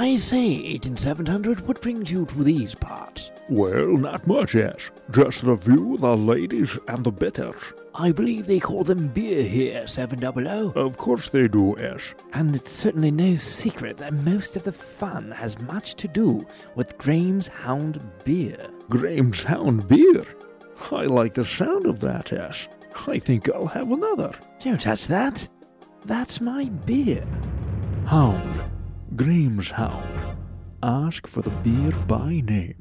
I say, 18700, what brings you to these parts? Well, not much, Ash. Just the view, the ladies, and the bitters. I believe they call them beer here, 700. Of course they do, Ash. And it's certainly no secret that most of the fun has much to do with Graham's Hound beer. Graham's Hound beer? I like the sound of that, Ash. I think I'll have another. Don't touch that. That's my beer. Hound. Graham's Hound. Ask for the beer by name.